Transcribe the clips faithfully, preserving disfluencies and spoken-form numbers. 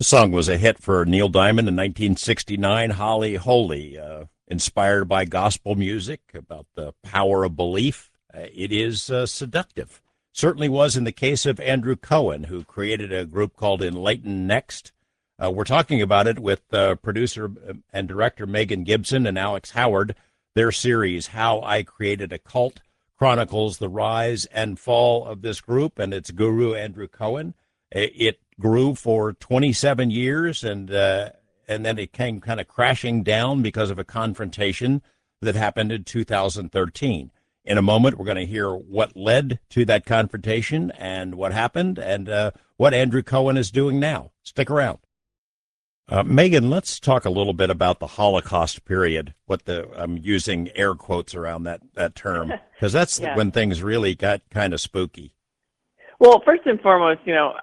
The song was a hit for Neil Diamond in nineteen sixty-nine, Holly Holy, uh, inspired by gospel music about the power of belief. Uh, it is uh, seductive. Certainly was in the case of Andrew Cohen, who created a group called Enlighten Next. Uh, we're talking about it with uh, producer and director Megan Gibson and Alex Howard. Their series, How I Created a Cult, chronicles the rise and fall of this group and its guru, Andrew Cohen. It grew for twenty-seven years, and uh, and then it came kind of crashing down because of a confrontation that happened in two thousand thirteen. In a moment, we're going to hear what led to that confrontation and what happened and uh, what Andrew Cohen is doing now. Stick around. Uh, Megan, let's talk a little bit about the Holocaust period. What the I'm using air quotes around that that term because that's Yeah. when things really got kind of spooky. Well, first and foremost, you know,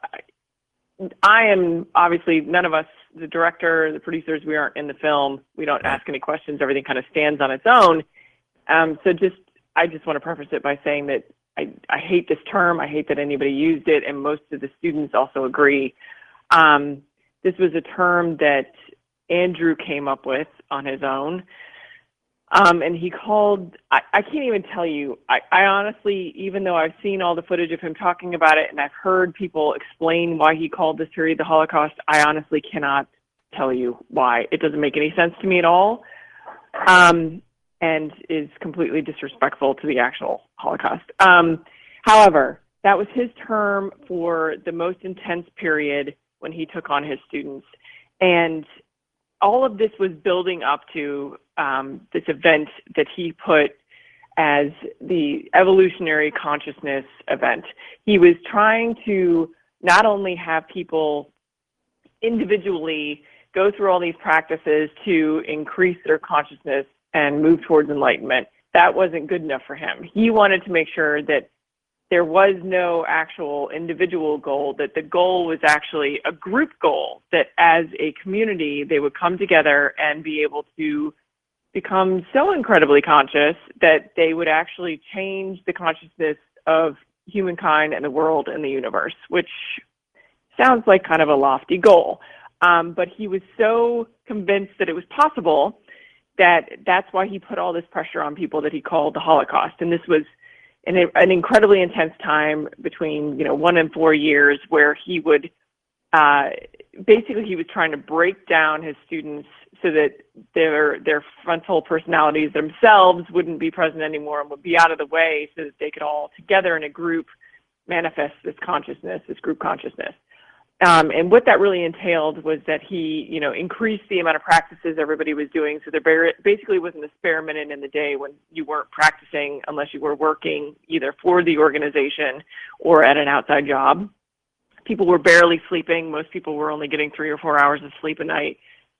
I am obviously none of us, the director, the producers, we aren't in the film. We don't Right. ask any questions. Everything kind of stands on its own. Um, so just, I just want to preface it by saying that I, I hate this term. I hate that anybody used it, and most of the students also agree. Um, this was a term that Andrew came up with on his own. Um, and he called, I, I can't even tell you, I, I honestly, even though I've seen all the footage of him talking about it and I've heard people explain why he called this period the Holocaust, I honestly cannot tell you why. It doesn't make any sense to me at all, um, and is completely disrespectful to the actual Holocaust. Um, however, that was his term for the most intense period when he took on his students. And all of this was building up to um, this event that he put as the evolutionary consciousness event. He was trying to not only have people individually go through all these practices to increase their consciousness and move towards enlightenment. That wasn't good enough for him. He wanted to make sure that there was no actual individual goal, that the goal was actually a group goal, that as a community, they would come together and be able to become so incredibly conscious that they would actually change the consciousness of humankind and the world and the universe, which sounds like kind of a lofty goal. Um, but he was so convinced that it was possible that that's why he put all this pressure on people that he called the Holocaust. And this was an, an incredibly intense time between, you know, one and four years where he would, uh, basically he was trying to break down his students so that their their frontal personalities themselves wouldn't be present anymore and would be out of the way so that they could all together in a group manifest this consciousness, this group consciousness. Um, and what that really entailed was that he, you know, increased the amount of practices everybody was doing. So there basically wasn't a spare minute in the day when you weren't practicing unless you were working either for the organization or at an outside job. People were barely sleeping. Most people were only getting three or four hours of sleep a night.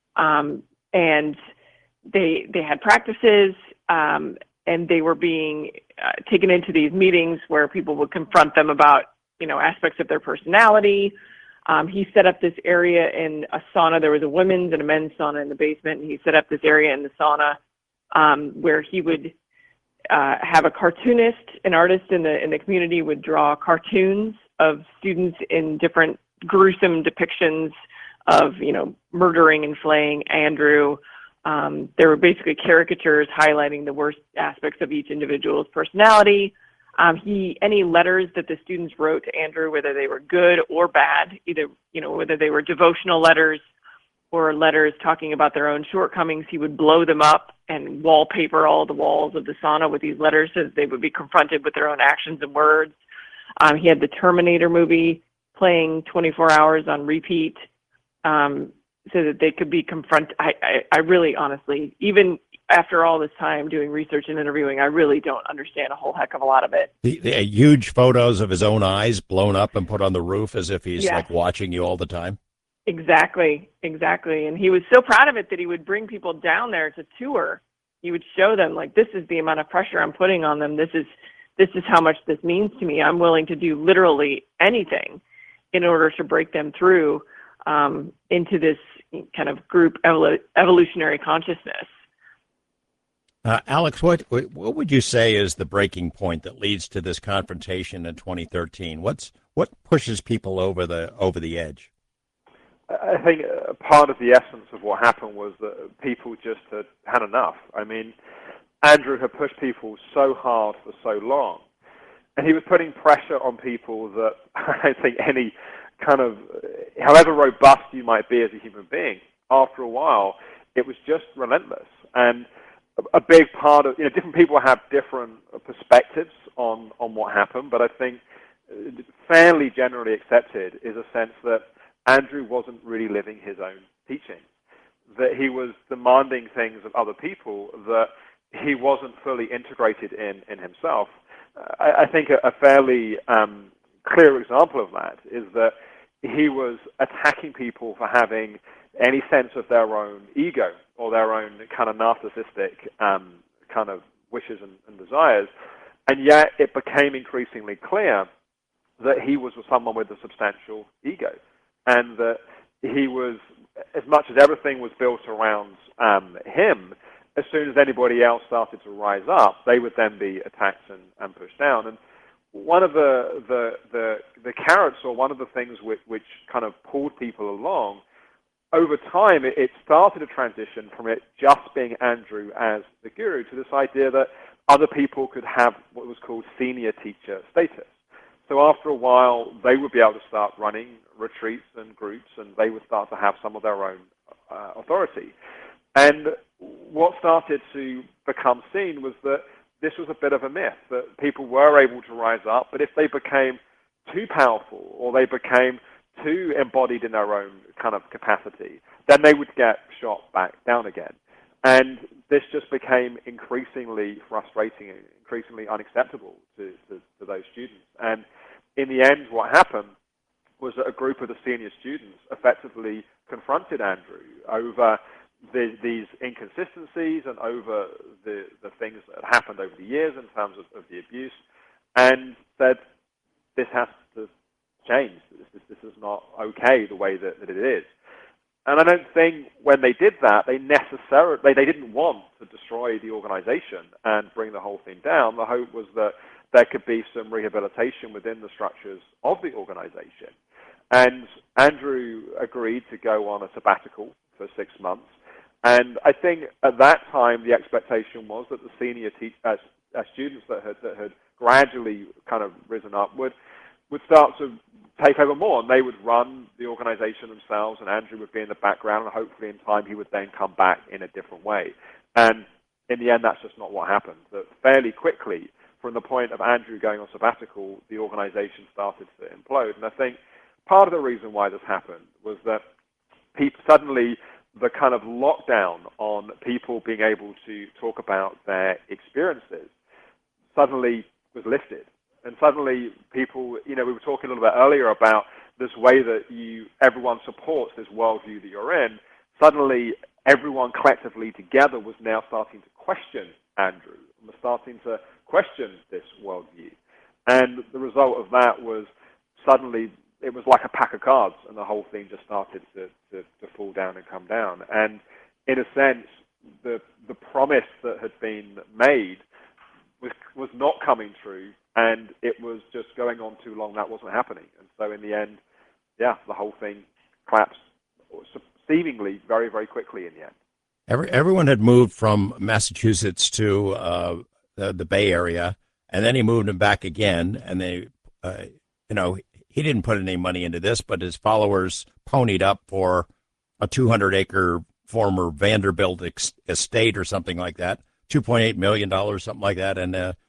Um, and they they had practices, um, and they were being uh, taken into these meetings where people would confront them about, you know, aspects of their personality. Um, he set up this area in a sauna. There was a women's and a men's sauna in the basement, and he set up this area in the sauna um, where he would uh, have a cartoonist, an artist in the in the community would draw cartoons of students in different gruesome depictions of, you know, murdering and flaying Andrew. Um, there were basically caricatures highlighting the worst aspects of each individual's personality. Um, he, any letters that the students wrote to Andrew, whether they were good or bad, either, you know, whether they were devotional letters or letters talking about their own shortcomings, he would blow them up and wallpaper all the walls of the sauna with these letters so that they would be confronted with their own actions and words. Um, he had the Terminator movie playing twenty-four hours on repeat um, so that they could be confronted. I, I, I really, honestly, even after all this time doing research and interviewing, I really don't understand a whole heck of a lot of it. The, the huge photos of his own eyes blown up and put on the roof as if he's Yes. like watching you all the time. Exactly, exactly. And he was so proud of it that he would bring people down there to tour. He would show them, like, this is the amount of pressure I'm putting on them. This is this is how much this means to me. I'm willing to do literally anything in order to break them through um, into this kind of group evol- evolutionary consciousness. Uh, Alex, what what would you say is the breaking point that leads to this confrontation in twenty thirteen? What's what pushes people over the over the edge? I think uh, part of the essence of what happened was that people just had had enough. I mean, Andrew had pushed people so hard for so long, and he was putting pressure on people that I don't think any kind of, however robust you might be as a human being, after a while, it was just relentless. And a, a big part of, you know, different people have different perspectives on, on what happened, but I think fairly generally accepted is a sense that Andrew wasn't really living his own teaching, that he was demanding things of other people that he wasn't fully integrated in, in himself. I, I think a, a fairly um, clear example of that is that he was attacking people for having any sense of their own ego or their own kind of narcissistic um, kind of wishes and, and desires, and yet it became increasingly clear that he was someone with a substantial ego, and that he was, as much as everything was built around um, him, as soon as anybody else started to rise up, they would then be attacked and, and pushed down. And one of the, the, the, the carrots, or one of the things which, which kind of pulled people along, over time it, it started a transition from it just being Andrew as the guru to this idea that other people could have what was called senior teacher status. So after a while, they would be able to start running retreats and groups, and they would start to have some of their own uh, authority. And what started to become seen was that this was a bit of a myth, that people were able to rise up, but if they became too powerful or they became too embodied in their own kind of capacity, then they would get shot back down again. And this just became increasingly frustrating and increasingly unacceptable to, to, to those students. And in the end, what happened was that a group of the senior students effectively confronted Andrew over the, these inconsistencies and over the, the things that had happened over the years in terms of, of the abuse, and said, this has to change. This, this, this is not okay the way that, that it is. And I don't think when they did that, they necessarily, they, they didn't want to destroy the organization and bring the whole thing down. The hope was that there could be some rehabilitation within the structures of the organization. And Andrew agreed to go on a sabbatical for six months. And I think at that time, the expectation was that the senior te- uh, uh, students that had, that had gradually kind of risen up would, would start to take over more, and they would run the organization themselves, and Andrew would be in the background, and hopefully in time he would then come back in a different way. And in the end, that's just not what happened. That fairly quickly, from the point of Andrew going on sabbatical, the organization started to implode. And I think part of the reason why this happened was that people, suddenly the kind of lockdown on people being able to talk about their experiences suddenly was lifted. And suddenly people, you know, we were talking a little bit earlier about this way that you, everyone supports this worldview that you're in. Suddenly everyone collectively together was now starting to question Andrew, and was starting to question this worldview. And the result of that was suddenly it was like a pack of cards, and the whole thing just started to, to, to fall down and come down. And in a sense, the, the promise that had been made was, was not coming true, and it was just going on too long. That wasn't happening. And so in the end, yeah, the whole thing collapsed seemingly very, very quickly in the end. Every, everyone had moved from Massachusetts to uh, the, the Bay Area, and then he moved them back again. And they, uh, you know, he didn't put any money into this, but his followers ponied up for a two hundred acre former Vanderbilt ex- estate or something like that, two point eight million dollars, something like that. And uh,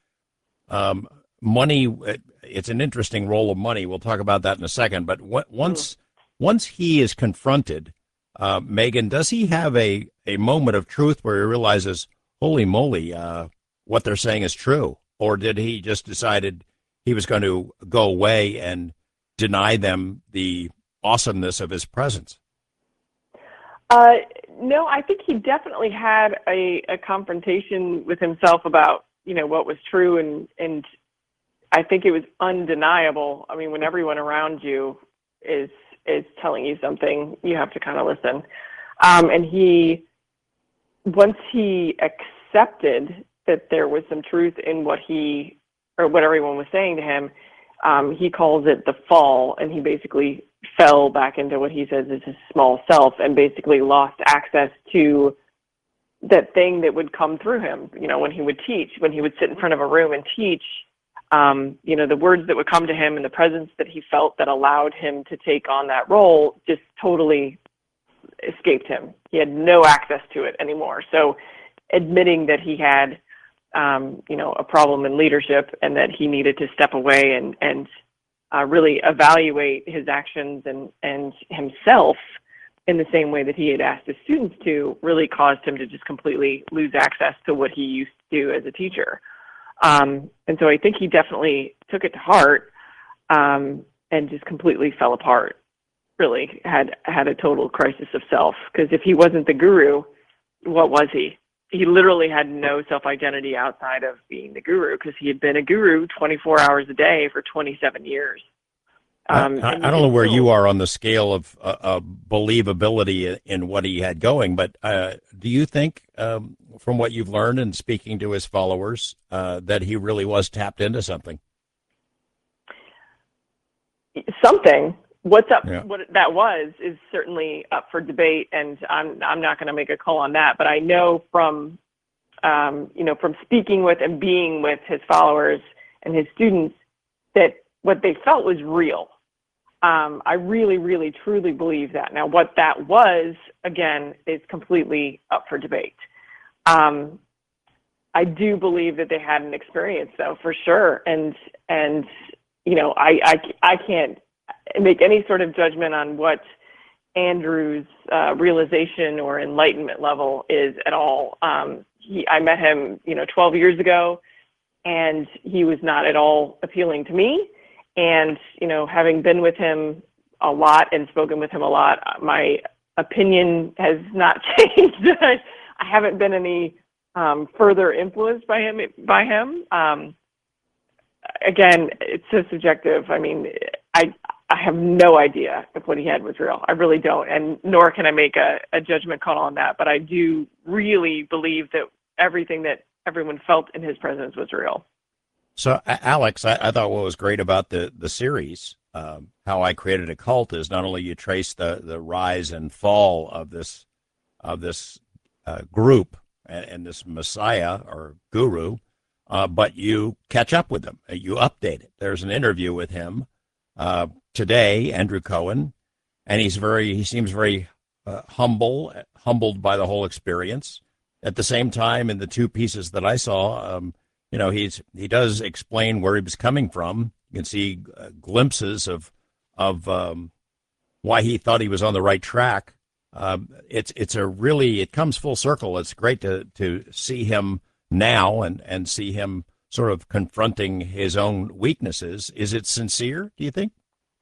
um, money, it's an interesting role of money. We'll talk about that in a second. But w- once, once he is confronted, uh, Megan, does he have a, a moment of truth where he realizes, holy moly, uh, what they're saying is true? Or did he just decided he was going to go away and deny them the awesomeness of his presence? Uh, no, I think he definitely had a, a confrontation with himself about, you know, what was true, and, and I think it was undeniable. I mean, when everyone around you is is telling you something, you have to kind of listen. Um, and he, once he accepted that there was some truth in what he, or what everyone was saying to him, um, he calls it the fall, and he basically fell back into what he says is his small self and basically lost access to that thing that would come through him. You know, when he would teach, when he would sit in front of a room and teach, um, you know, the words that would come to him and the presence that he felt that allowed him to take on that role just totally escaped him. He had no access to it anymore. So admitting that he had, um, you know, a problem in leadership and that he needed to step away and, and uh, really evaluate his actions and, and himself in the same way that he had asked his students to, really caused him to just completely lose access to what he used to do as a teacher. Um, and so I think he definitely took it to heart um, and just completely fell apart. Really had had a total crisis of self, because if he wasn't the guru, what was he? He literally had no self-identity outside of being the guru, because he had been a guru twenty-four hours a day for twenty-seven years. Um, I, I don't know where you are on the scale of uh, uh, believability in what he had going, but uh, do you think, um, from what you've learned and speaking to his followers, uh, that he really was tapped into something? Something. What's up? Yeah. What that was is certainly up for debate, and I'm I'm not going to make a call on that. But I know from, um, you know, from speaking with and being with his followers and his students that what they felt was real. Um, I really, really, truly believe that. Now, what that was, again, is completely up for debate. Um, I do believe that they had an experience, though, for sure. And, and you know, I, I, I can't make any sort of judgment on what Andrew's uh, realization or enlightenment level is at all. Um, he, I met him, you know, twelve years ago, and he was not at all appealing to me. And, you know, having been with him a lot and spoken with him a lot, my opinion has not changed. I haven't been any um, further influenced by him. By him. Um, again, it's so subjective. I mean, I I have no idea if what he had was real. I really don't, and nor can I make a, a judgment call on that. But I do really believe that everything that everyone felt in his presence was real. So, Alex, I, I thought what was great about the the series, um, How I Created a Cult, is not only you trace the the rise and fall of this of this uh, group and, and this messiah or guru, uh, but you catch up with them, you update it. There's an interview with him uh, today, Andrew Cohen, and he's very he seems very uh, humble, humbled by the whole experience. At the same time, in the two pieces that I saw. Um, You know, he's he does explain where he was coming from. You can see uh, glimpses of of um, why he thought he was on the right track. Um, it's it's a really it comes full circle. It's great to to see him now and and see him sort of confronting his own weaknesses. Is it sincere, do you think?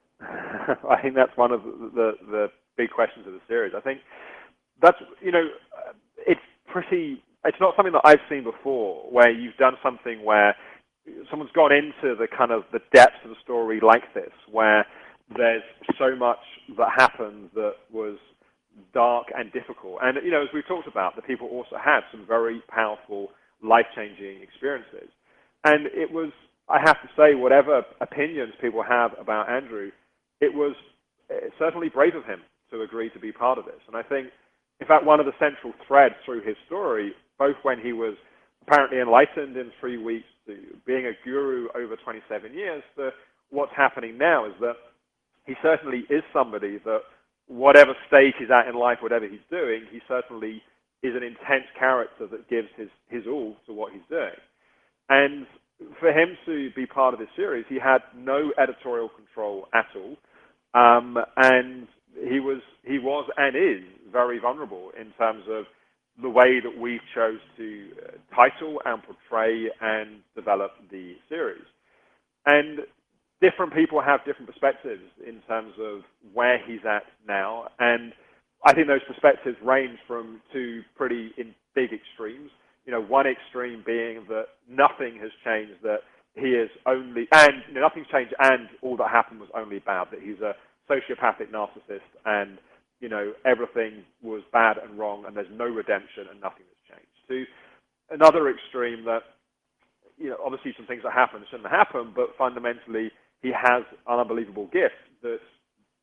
I think that's one of the, the the big questions of the series. I think that's you know it's pretty. It's not something that I've seen before, where you've done something where someone's gone into the kind of the depths of the story like this, where there's so much that happened that was dark and difficult. And, you know, as we've talked about, the people also had some very powerful, life-changing experiences. And it was, I have to say, whatever opinions people have about Andrew, it was certainly brave of him to agree to be part of this. And I think, in fact, one of the central threads through his story, both when he was apparently enlightened in three weeks to being a guru over twenty-seven years, to what's happening now is that he certainly is somebody that whatever stage he's at in life, whatever he's doing, he certainly is an intense character that gives his, his all to what he's doing. And for him to be part of this series, he had no editorial control at all. Um, and he was, he was and is very vulnerable in terms of the way that we chose to uh, title and portray and develop the series. And different people have different perspectives in terms of where he's at now. And I think those perspectives range from two pretty in big extremes. You know, one extreme being that nothing has changed, that he is only, and you know, nothing's changed and all that happened was only bad, that he's a sociopathic narcissist and you know, everything was bad and wrong and there's no redemption and nothing has changed. To another extreme that, you know, obviously some things that happen shouldn't happen, but fundamentally he has an unbelievable gift that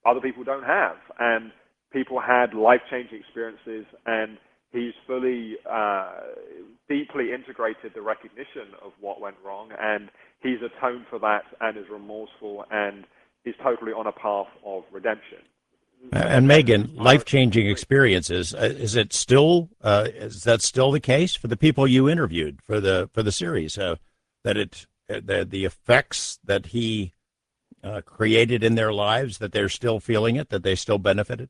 other people don't have. And people had life-changing experiences, and he's fully, uh, deeply integrated the recognition of what went wrong, and he's atoned for that and is remorseful and is totally on a path of redemption. And Megan, life-changing experiences, uh, is it still, uh, is that still the case for the people you interviewed for the for the series, uh, that it, uh, the, the effects that he uh, created in their lives, that they're still feeling it, that they still benefited?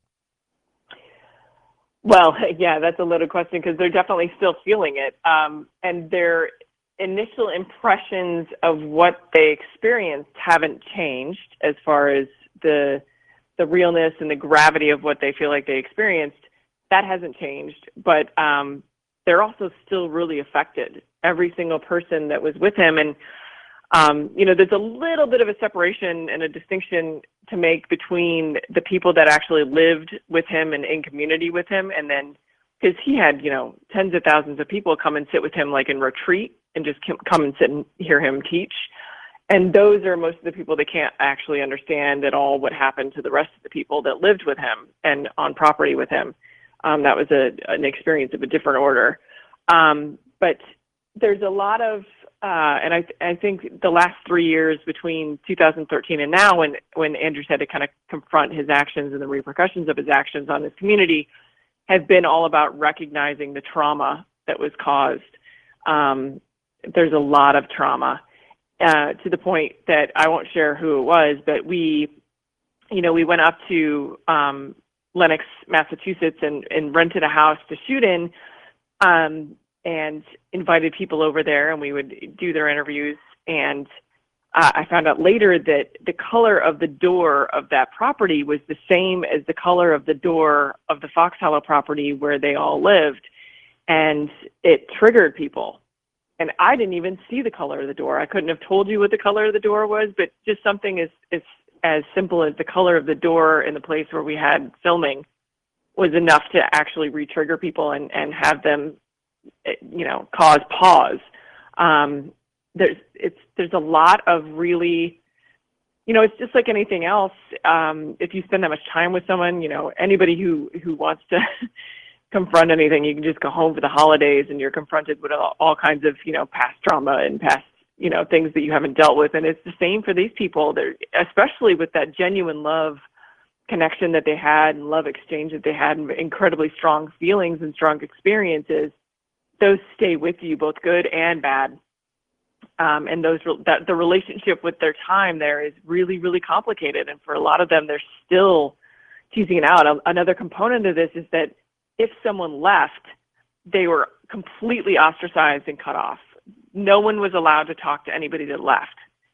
Well, yeah, that's a loaded question because they're definitely still feeling it. Um, and their initial impressions of what they experienced haven't changed as far as the the realness and the gravity of what they feel like they experienced. That hasn't changed, but um, they're also still really affected. Every single person that was with him. And, um, you know, there's a little bit of a separation and a distinction to make between the people that actually lived with him and in community with him. And then, because he had, you know, tens of thousands of people come and sit with him like in retreat and just come and sit and hear him teach. And those are most of the people that can't actually understand at all what happened to the rest of the people that lived with him and on property with him. Um, that was a, an experience of a different order. Um, but there's a lot of, uh, and I, I think the last three years between two thousand thirteen and now, when, when Andrew's had to kind of confront his actions and the repercussions of his actions on his community, has been all about recognizing the trauma that was caused. Um, there's a lot of trauma. Uh, to the point that I won't share who it was, but we, you know, we went up to um, Lenox, Massachusetts, and, and rented a house to shoot in, um, and invited people over there, and we would do their interviews. And uh, I found out later that the color of the door of that property was the same as the color of the door of the Fox Hollow property where they all lived, and it triggered people. And I didn't even see the color of the door. I couldn't have told you what the color of the door was, but just something as, as, as simple as the color of the door in the place where we had filming was enough to actually re-trigger people and, and have them, you know, cause pause. Um, there's, it's, there's a lot of really, you know, it's just like anything else. Um, if you spend that much time with someone, you know, anybody who, who wants to confront anything, you can just go home for the holidays and you're confronted with all, all kinds of, you know, past trauma and past, you know, things that you haven't dealt with. And it's the same for these people. They're, especially with that genuine love connection that they had and love exchange that they had and incredibly strong feelings and strong experiences, those stay with you, both good and bad. Um, and those, that the relationship with their time there is really, really complicated. And for a lot of them, they're still teasing it out. Another component of this is that if someone left, they were completely ostracized and cut off. No one was allowed to talk to anybody that left.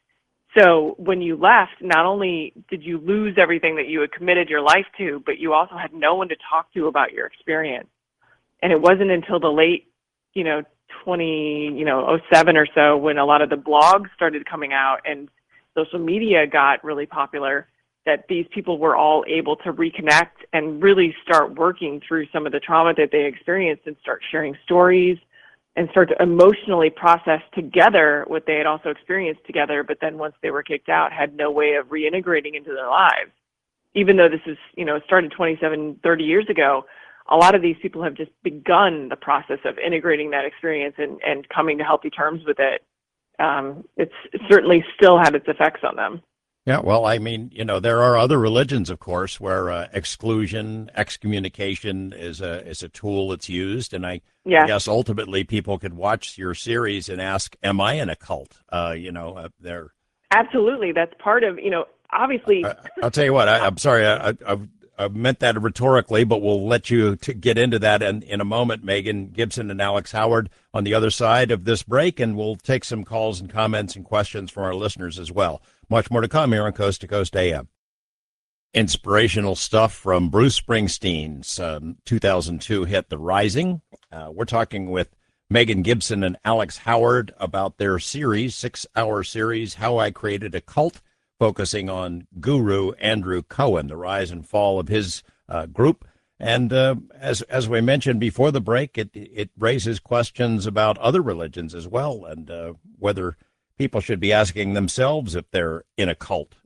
So when you left, not only did you lose everything that you had committed your life to, but you also had no one to talk to about your experience. And it wasn't until the late, you know, twenty, you know, oh seven or so, when a lot of the blogs started coming out and social media got really popular, that these people were all able to reconnect and really start working through some of the trauma that they experienced and start sharing stories and start to emotionally process together what they had also experienced together. But then once they were kicked out, had no way of reintegrating into their lives. Even though this is, you know, started twenty-seven, thirty years ago, a lot of these people have just begun the process of integrating that experience and, and coming to healthy terms with it. Um, it's certainly still had its effects on them. Yeah, well, I mean, you know, there are other religions, of course, where uh, exclusion, excommunication is a is a tool that's used, and I, yeah. I guess ultimately people could watch your series and ask, "Am I in a cult?" Uh, you know, uh, they're absolutely that's part of, you know, obviously. I, I'll tell you what. I, I'm sorry, I, I, I meant that rhetorically, but we'll let you to get into that in, in a moment. Megan Gibson and Alex Howard on the other side of this break, and we'll take some calls and comments and questions from our listeners as well. Much more to come here on Coast to Coast A M. Inspirational stuff from Bruce Springsteen's um, two thousand two hit The Rising. Uh, we're talking with Megan Gibson and Alex Howard about their series, six-hour series, How I Created a Cult, focusing on guru Andrew Cohen, the rise and fall of his uh, group. And uh, as as we mentioned before the break, it it raises questions about other religions as well, and uh, whether people should be asking themselves if they're in a cult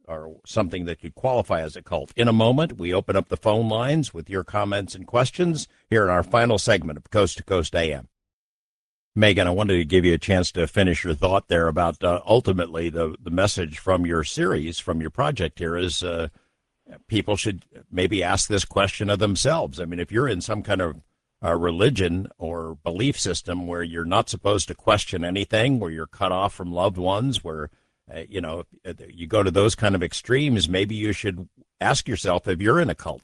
or something that could qualify as a cult. In a moment, we open up the phone lines with your comments and questions here in our final segment of Coast to Coast A M. Megan, I wanted to give you a chance to finish your thought there about uh, ultimately the, the message from your series, from your project here is uh, people should maybe ask this question of themselves. I mean, if you're in some kind of uh, religion or belief system where you're not supposed to question anything, where you're cut off from loved ones, where, uh, you know, you go to those kind of extremes, maybe you should ask yourself if you're in a cult.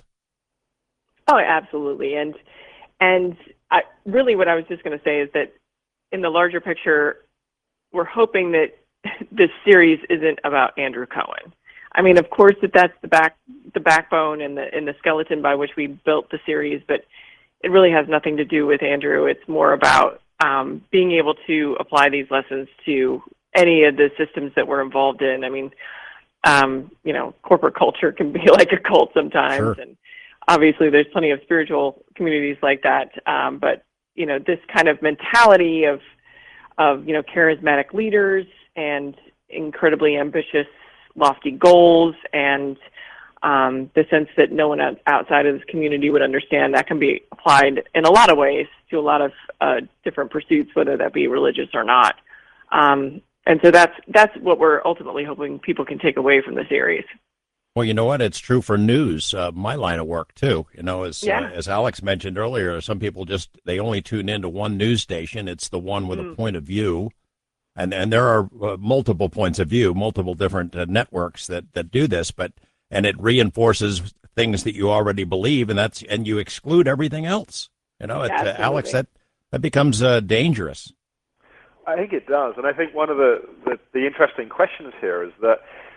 Oh, absolutely. And, and I, really what I was just going to say is that in the larger picture, we're hoping that this series isn't about Andrew Cohen. I mean, of course, that that's the back, the backbone and the and the skeleton by which we built the series, but it really has nothing to do with Andrew. It's more about um, being able to apply these lessons to any of the systems that we're involved in. I mean, um, you know, corporate culture can be like a cult sometimes, Sure. And obviously there's plenty of spiritual communities like that, um, but you know, this kind of mentality of, of, you know, charismatic leaders and incredibly ambitious, lofty goals, and um, the sense that no one outside of this community would understand, that can be applied in a lot of ways to a lot of uh, different pursuits, whether that be religious or not. Um, and so that's that's what we're ultimately hoping people can take away from the series. Well, you know what? It's true for news, uh, my line of work, too. You know, as Yeah. uh, as Alex mentioned earlier, some people just, they only tune into one news station. It's the one with Mm. a point of view. And and there are uh, multiple points of view, multiple different uh, networks that, that do this, but and it reinforces things that you already believe, and that's and you exclude everything else. You know, it, uh, Absolutely. Alex, that, that becomes uh, dangerous. I think it does, and I think one of the, the, the interesting questions here is that,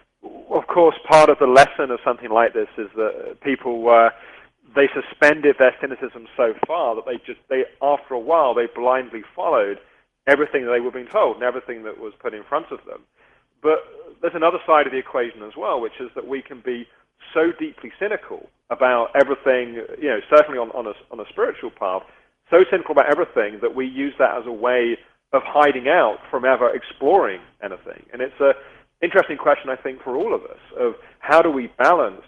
of course, part of the lesson of something like this is that people uh, they suspended their cynicism so far that they just they after a while they blindly followed everything that they were being told and everything that was put in front of them. But there's another side of the equation as well, which is that we can be so deeply cynical about everything, you know, certainly on, on a on a spiritual path, so cynical about everything that we use that as a way of hiding out from ever exploring anything. And it's a interesting question, I think, for all of us, of how do we balance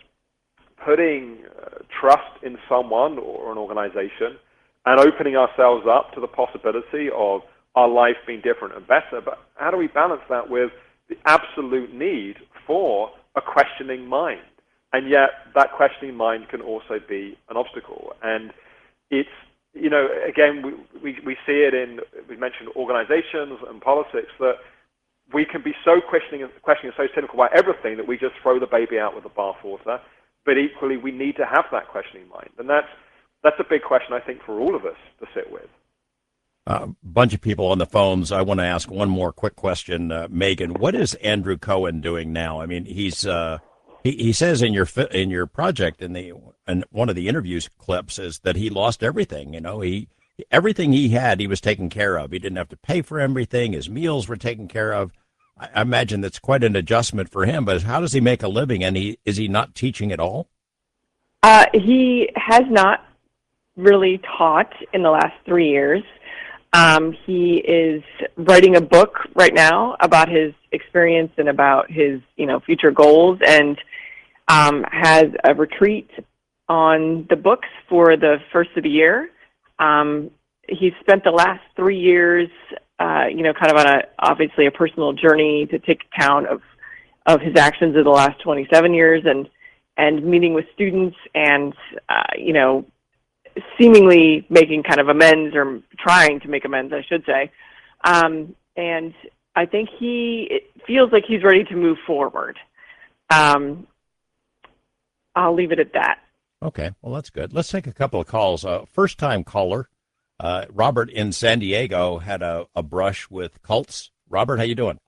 putting uh, trust in someone or an organization and opening ourselves up to the possibility of our life being different and better, but how do we balance that with the absolute need for a questioning mind? And yet that questioning mind can also be an obstacle. And it's, you know, again, we, we, we see it in, we mentioned organizations and politics, that we can be so questioning, questioning and so cynical about everything that we just throw the baby out with the bathwater. But equally, we need to have that questioning mind. And that's, that's a big question, I think, for all of us to sit with. A uh, bunch of people on the phones. I want to ask one more quick question, uh, Megan. What is Andrew Cohen doing now? I mean, he's uh, he, he says in your fi- in your project in the in one of the interviews clips is that he lost everything. You know, he everything he had, he was taken care of. He didn't have to pay for everything. His meals were taken care of. I, I imagine that's quite an adjustment for him. But how does he make a living? And he is he not teaching at all? Uh, he has not really taught in the last three years. Um, he is writing a book right now about his experience and about his, you know, future goals, and um, has a retreat on the books for the first of the year. Um, he's spent the last three years, uh, you know, kind of on a obviously a personal journey to take account of of his actions of the last twenty-seven years, and and meeting with students and uh, you know. seemingly making kind of amends, or trying to make amends, I should say. Um, and I think he it feels like he's ready to move forward. Um, I'll leave it at that. Okay, well, that's good. Let's take a couple of calls. Uh, first-time caller, uh, Robert in San Diego, had a, a brush with cults. Robert, how you doing?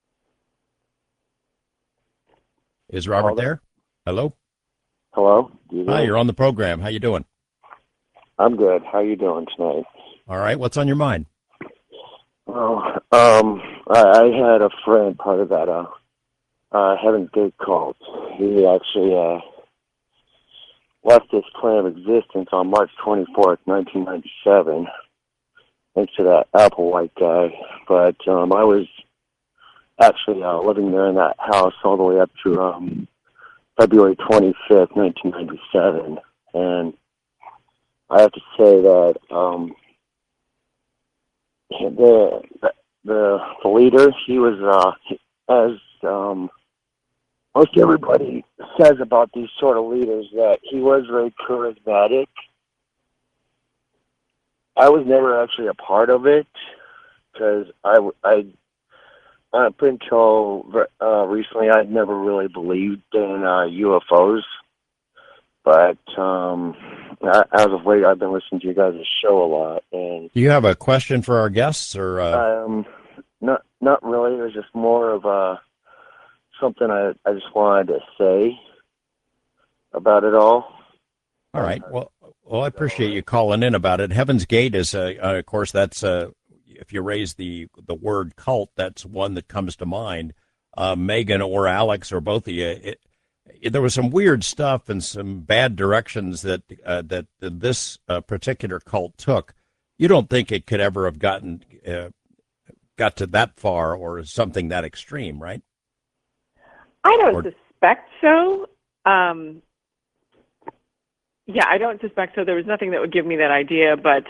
Is Robert Hello? there? Hello? Hello? You Hi, there? you're on the program. How you doing? I'm good. How you doing tonight? All right, what's on your mind? Well, um, I, I had a friend, part of that, uh, uh, Heaven Gate cult. He actually, uh, left this plane of existence on March twenty-fourth, nineteen ninety-seven, thanks to that Applewhite guy. But, um, I was actually uh, living there in that house all the way up to um, February twenty-fifth, nineteen ninety-seven. And I have to say that um, the, the the leader, he was, uh, as um, most everybody says about these sort of leaders, that he was very charismatic. I was never actually a part of it because I, I up until uh, recently I'd never really believed in uh, U F Os. But um, as of late, I've been listening to you guys' show a lot. And Do you have a question for our guests, or uh... um, not not really. It was just more of a something I I just wanted to say about it all. All right. Well, well, I appreciate you calling in about it. Heaven's Gate is, uh, uh, of course, that's uh, if you raise the the word cult, that's one that comes to mind. Uh, Megan or Alex or both of you. It, it, there was some weird stuff and some bad directions that uh, that this uh, particular cult took. You don't think it could ever have gotten uh, got to that far or something that extreme, right? I don't Or, suspect so. Um, yeah, I don't suspect so. There was nothing that would give me that idea, but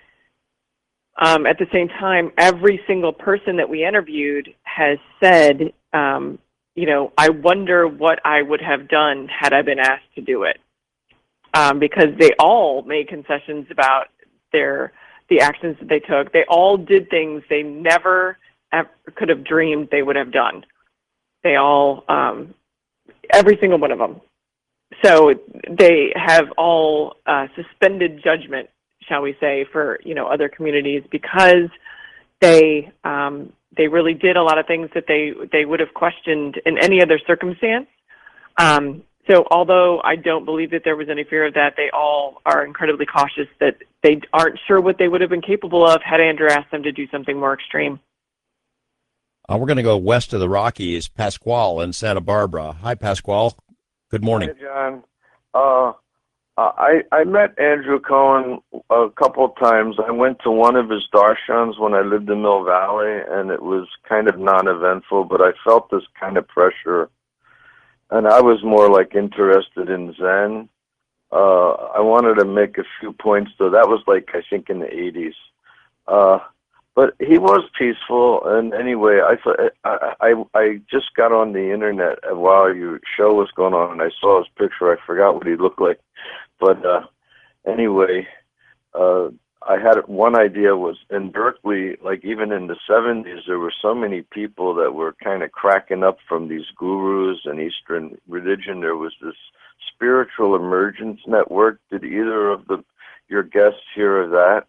um, at the same time, every single person that we interviewed has said, um, you know, I wonder what I would have done had I been asked to do it, um, because they all made concessions about their the actions that they took. They all did things they never ever could have dreamed they would have done. They all, um, every single one of them. So they have all uh, suspended judgment, shall we say, for, you know, other communities because they um, they really did a lot of things that they they would have questioned in any other circumstance. Um, so although I don't believe that there was any fear of that, they all are incredibly cautious that they aren't sure what they would have been capable of had Andrew asked them to do something more extreme. Uh, we're going to go west of the Rockies, Pasquale in Santa Barbara. Hi, Pasquale. Good morning. Hi, John. Uh, I I met Andrew Cohen a couple of times. I went to one of his darshans when I lived in Mill Valley, and it was kind of non-eventful, but I felt this kind of pressure. And I was more like interested in Zen. Uh, I wanted to make a few points, though. That was like, I think, in the eighties. Uh, But he was peaceful, and anyway, I thought I, I I just got on the internet while your show was going on, and I saw his picture. I forgot what he looked like, but uh, anyway, uh, I had one idea was in Berkeley, like even in the seventies, there were so many people that were kind of cracking up from these gurus and Eastern religion. There was this spiritual emergence network. Did either of the your guests hear of that?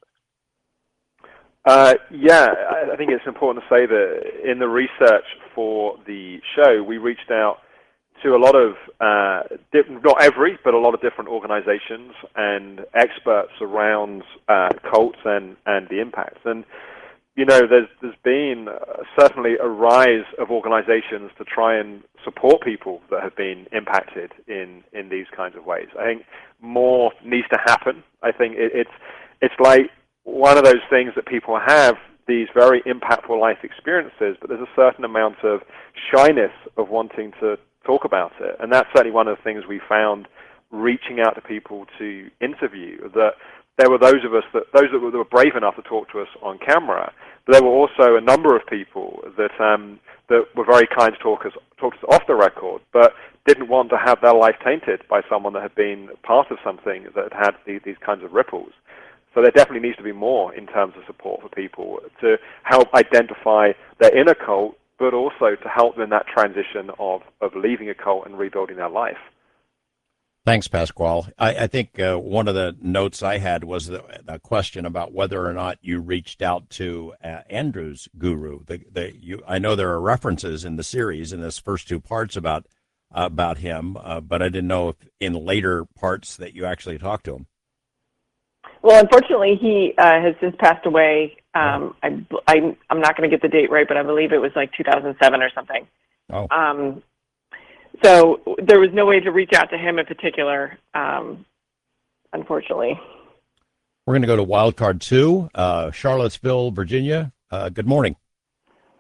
Uh, yeah, I, I think it's important to say that in the research for the show, we reached out to a lot of, uh, different, not every, but a lot of different organizations and experts around uh, cults and, and the impacts. And, you know, there's, there's been uh, certainly a rise of organizations to try and support people that have been impacted in, in these kinds of ways. I think more needs to happen. I think it, it's it's like one of those things that people have these very impactful life experiences, but there's a certain amount of shyness of wanting to talk about it. And that's certainly one of the things we found reaching out to people to interview, that there were those of us, that those that were, that were brave enough to talk to us on camera, but there were also a number of people that um, that were very kind to talk us, talk us off the record, but didn't want to have their life tainted by someone that had been part of something that had these, these kinds of ripples. So there definitely needs to be more in terms of support for people to help identify their inner cult, but also to help them in that transition of, of leaving a cult and rebuilding their life. Thanks, Pasquale. I, I think uh, one of the notes I had was the, the question about whether or not you reached out to uh, Andrew's guru. The, the, you, I know there are references in the series in this first two parts about uh, about him, uh, but I didn't know if in later parts that you actually talked to him. Well, unfortunately, he uh, has since passed away. Um, I, I, I'm not going to get the date right, but I believe it was like two thousand seven or something. Oh. Um, so there was no way to reach out to him in particular, um, unfortunately. We're going to go to Wildcard two, uh, Charlottesville, Virginia. Uh, good morning.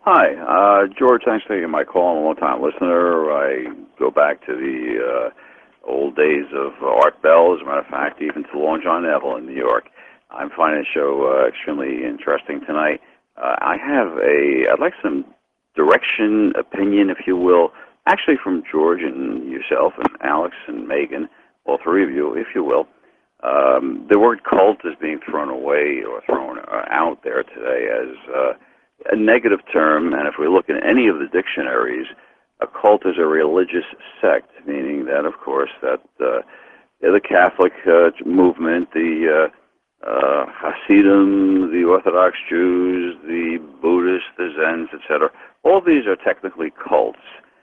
Hi, uh, George. Thanks for taking my call. I'm a long-time listener. I go back to the uh, old days of Art Bell, as a matter of fact, even to Long John Neville in New York. I'm finding the show uh, extremely interesting tonight. Uh, I have a, I'd like some direction, opinion, if you will, actually from George and yourself and Alex and Megan, all three of you, if you will. Um, the word cult is being thrown away or thrown uh, out there today as uh, a negative term, and if we look at any of the dictionaries, a cult is a religious sect, meaning that, of course, that uh, the Catholic uh, movement, the uh, uh, Hasidim, the Orthodox Jews, the Buddhists, the Zens, et cetera, all these are technically cults,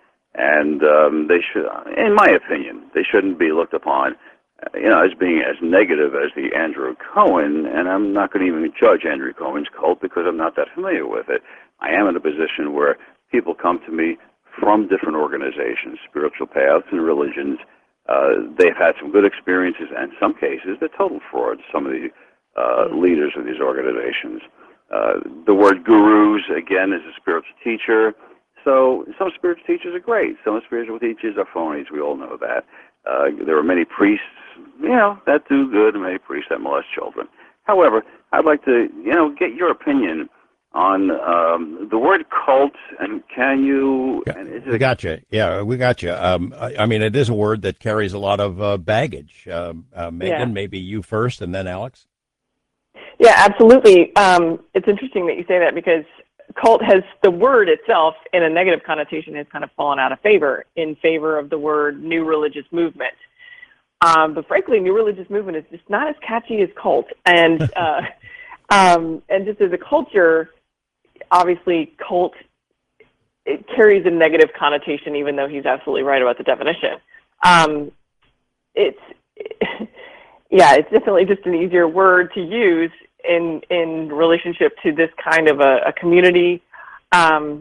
and um, they should, in my opinion, they shouldn't be looked upon you know, as being as negative as the Andrew Cohen, and I'm not going to even judge Andrew Cohen's cult because I'm not that familiar with it. I am in a position where people come to me from different organizations, spiritual paths and religions. Uh, they've had some good experiences, and in some cases, they're total frauds, some of the uh, leaders of these organizations. Uh, the word gurus, again, is a spiritual teacher. So some spiritual teachers are great. Some spiritual teachers are phonies. We all know that. Uh, there are many priests, you know, that do good, and many priests that molest children. However, I'd like to, you know, get your opinion on um, the word cult, and can you... Yeah, and is we it, got you. Yeah, we got you. Um, I, I mean, it is a word that carries a lot of uh, baggage. Um, uh, Megan, Yeah. maybe you first, and then Alex. Yeah, absolutely. Um, it's interesting that you say that because cult has, the word itself in a negative connotation has kind of fallen out of favor in favor of the word new religious movement. Um, but frankly, new religious movement is just not as catchy as cult. And, uh, um, and just as a culture, obviously cult, it carries a negative connotation, even though he's absolutely right about the definition. Um, it's, yeah, it's definitely just an easier word to use in in relationship to this kind of a, a community, um,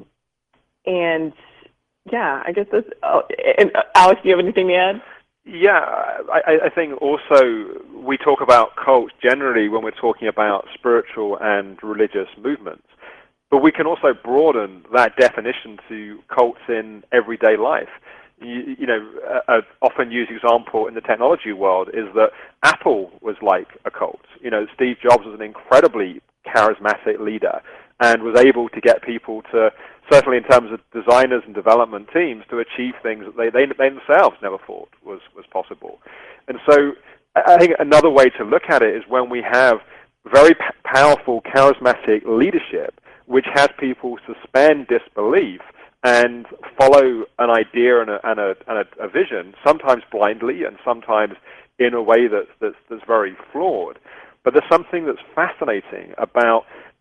and yeah, I guess that's. Oh, and, uh, Alex, do you have anything to add? Yeah, I, I think also we talk about cults generally when we're talking about spiritual and religious movements, but we can also broaden that definition to cults in everyday life. You, you know, an often used example in the technology world is that Apple was like a cult. You know, Steve Jobs was an incredibly charismatic leader and was able to get people to, certainly in terms of designers and development teams, to achieve things that they, they, they themselves never thought was, was possible. And so I think another way to look at it is when we have very p- powerful, charismatic leadership, which has people suspend disbelief and follow an idea and a, and a, and a, a vision, sometimes blindly and sometimes in a way that's, that's, that's very flawed. But there's something that's fascinating about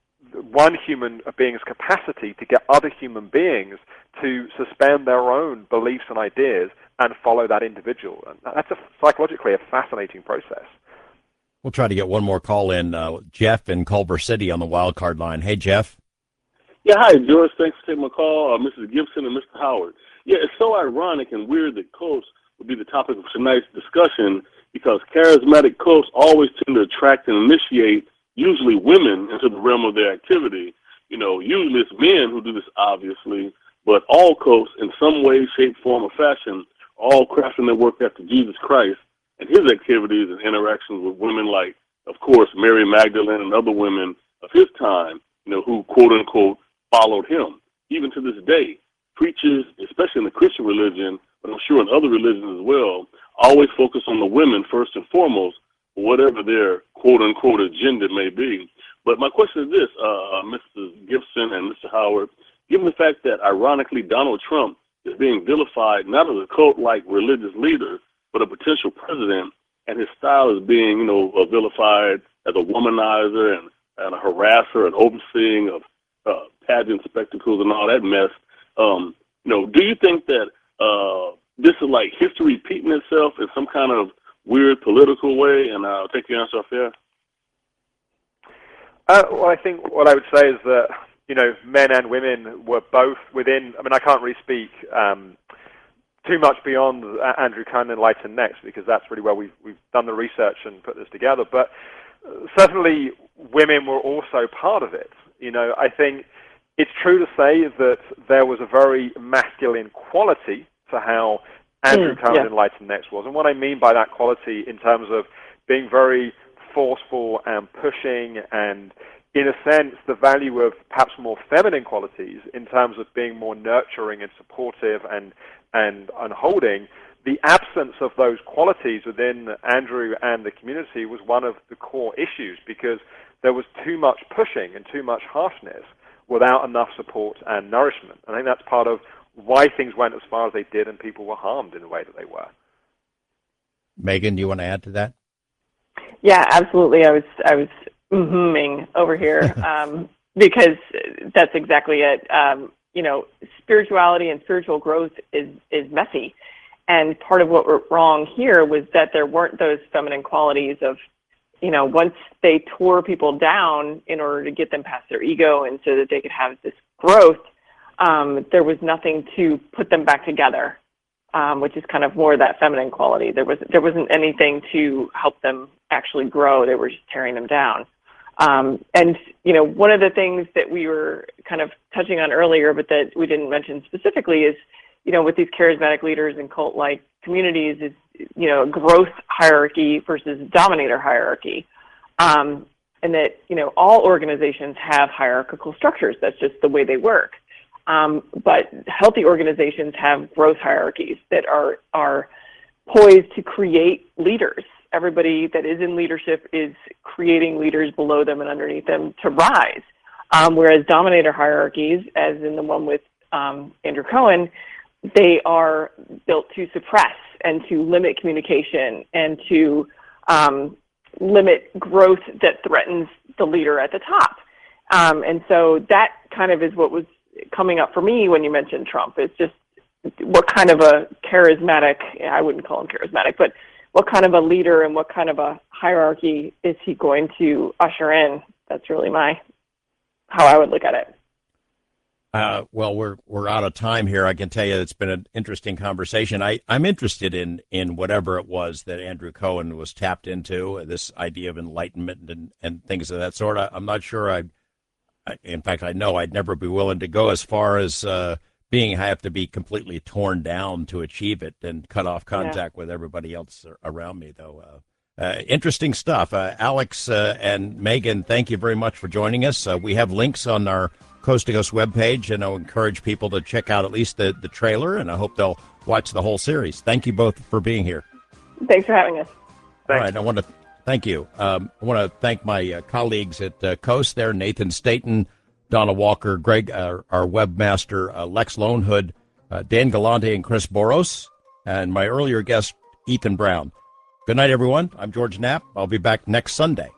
one human being's capacity to get other human beings to suspend their own beliefs and ideas and follow that individual. And that's a, psychologically a fascinating process. We'll try to get one more call in. Uh, Jeff in Culver City on the wild card line. Hey, Jeff. Yeah, hi, George. Thanks for taking my call, uh, Missus Gibson and Mister Howard. Yeah, it's so ironic and weird that cults would be the topic of tonight's discussion because charismatic cults always tend to attract and initiate usually women into the realm of their activity. You know, usually it's men who do this, obviously, but all cults in some way, shape, form, or fashion are all crafting their work after Jesus Christ and his activities and interactions with women like, of course, Mary Magdalene and other women of his time, you know, who, quote-unquote, followed him. Even to this day, preachers, especially in the Christian religion, but I'm sure in other religions as well, always focus on the women first and foremost, whatever their quote-unquote agenda may be. But my question is this, uh, Missus Gibson and Mister Howard, given the fact that, ironically, Donald Trump is being vilified not as a cult-like religious leader, but a potential president, and his style is being, you know, vilified as a womanizer and, and a harasser and overseeing of uh, pageant spectacles and all that mess. Um, you know, do you think that uh, this is like history repeating itself in some kind of weird political way? And I'll take your answer off there. Uh, well, I think what I would say is that, you know, men and women were both within, I mean, I can't really speak um, too much beyond Andrew Cohen and Lighten Next because that's really where we've, we've done the research and put this together. But certainly women were also part of it. You know, I think it's true to say that there was a very masculine quality to how Andrew Mm, Cohen yeah. Enlightened Next was. And what I mean by that quality in terms of being very forceful and pushing, and in a sense the value of perhaps more feminine qualities in terms of being more nurturing and supportive and and, and holding, the absence of those qualities within Andrew and the community was one of the core issues, because there was too much pushing and too much harshness without enough support and nourishment. I think that's part of why things went as far as they did and people were harmed in the way that they were. Megan, do you want to add to that? Yeah, absolutely. I was I was mm-hmming over here um, because that's exactly it. Um, you know, spirituality and spiritual growth is is messy, and part of what went wrong here was that there weren't those feminine qualities of, you know, once they tore people down in order to get them past their ego and so that they could have this growth, um, there was nothing to put them back together. Um, which is kind of more that feminine quality. There was there wasn't anything to help them actually grow. They were just tearing them down. Um, and you know, one of the things that we were kind of touching on earlier, but that we didn't mention specifically, is, you know, with these charismatic leaders and cult-like communities, is, you know, growth hierarchy versus dominator hierarchy, um, and that, you know, all organizations have hierarchical structures. That's just the way they work. Um, but healthy organizations have growth hierarchies that are are poised to create leaders. Everybody that is in leadership is creating leaders below them and underneath them to rise. Um, whereas dominator hierarchies, as in the one with um, Andrew Cohen, they are built to suppress and to limit communication and to um, limit growth that threatens the leader at the top. Um, and so that kind of is what was coming up for me when you mentioned Trump. It's just, what kind of a charismatic, I wouldn't call him charismatic, but what kind of a leader and what kind of a hierarchy is he going to usher in? That's really my, how I would look at it. Uh, well, we're we're out of time here. I can tell you it's been an interesting conversation. I, I'm interested in, in whatever it was that Andrew Cohen was tapped into, this idea of enlightenment and, and things of that sort. I, I'm not sure I In fact, I know I'd never be willing to go as far as uh, being I have to be completely torn down to achieve it and cut off contact yeah. with everybody else around me, though. Uh, uh, interesting stuff. Uh, Alex uh, and Megan, thank you very much for joining us. Uh, we have links on our Coast to Coast webpage, and I'll encourage people to check out at least the, the trailer, and I hope they'll watch the whole series. Thank you both for being here. Thanks for having us. All right, I want to Thank you. Um, I want to thank my uh, colleagues at uh, Coast there, Nathan Staten, Donna Walker, Greg, uh, our webmaster, uh, Lex Lonehood, uh, Dan Galante, and Chris Boros, and my earlier guest, Ethan Brown. Good night, everyone. I'm George Knapp. I'll be back next Sunday.